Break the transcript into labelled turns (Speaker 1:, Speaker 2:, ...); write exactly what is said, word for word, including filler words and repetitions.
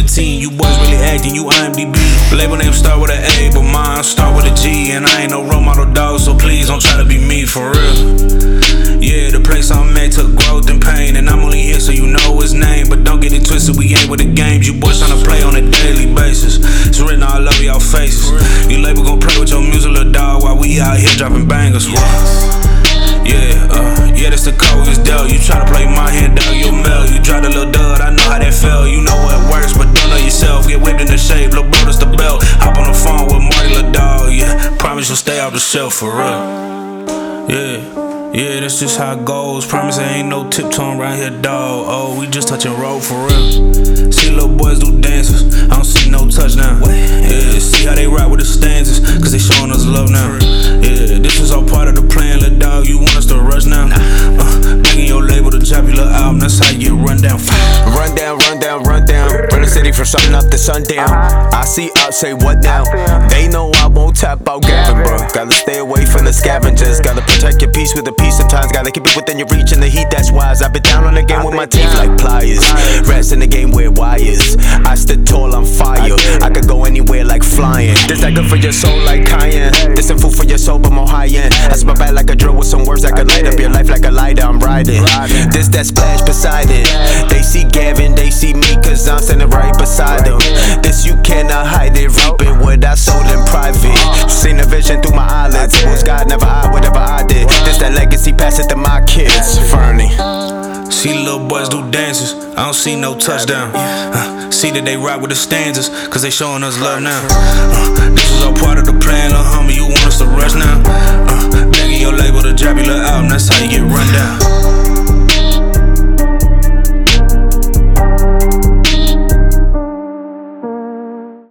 Speaker 1: seventeen. You boys really acting, you I M D B. Label name start with an A, but mine start with a G. And I ain't no role model dog, so please don't try to be me for real. Yeah, the place I'm at took growth and pain, and I'm only here so you know his name. But don't get it twisted, we ain't with the games. You boys tryna play on a daily basis. It's written all over y'all faces. You label gon' play with your music, little dog, while we out here dropping bangers. Yeah, uh, yeah, that's the code, it's dealt. You try to play my hand, dog, you'll melt. You dropped a little dud, I know how that felt. You know what works, but don't know yourself. Get whipped in the shape, little bro, that's the belt. Hop on the phone with Marty, little dog, yeah. Promise you'll stay off the shelf for real. Yeah. Yeah, that's just how it goes. Promise there ain't no tiptoeing around here, dawg. Oh, we just touching road for real. See little boys do dances, I don't see no touchdown. Yeah, see how they rock with the stanzas, cause they showing us love now. Yeah, this is all part of the plan, little dog. You want us to rush now? Uh, begging your label to drop your little album, that's how you get run down.
Speaker 2: Run down, run down, run down. Run the city from sun up to sundown. I see up, say what now? They know I won't tap out Gavin, bro. Gotta stay away from the scavengers. Gotta protect your peace with the peace. Sometimes gotta keep it within your reach in the heat, that's wise. I've been down on the game with my teeth like pliers. Rats in the game with wires. I stood tall on fire. I could go anywhere like flying. This that good for your soul like cayenne. This some food for your soul but more high end. I smell bad like a drill with some words that could light up your life like a lighter. I'm riding. This that splash beside it. They see Gavin, they see me cause I'm standing right beside them. This you cannot hide it. Reaping what I sold in private. Seen the vision through my eyelids. Was God never I, whatever I did. This that legacy, pass it to my kids. Fernie.
Speaker 1: See little boys do dances, I don't see no touchdown. uh, See that they rock with the stanzas, cause they showing us love now. uh, This is all part of the plan, little homie, you want us to rush now. uh, Begging your label to drop your little album, that's how you get run down.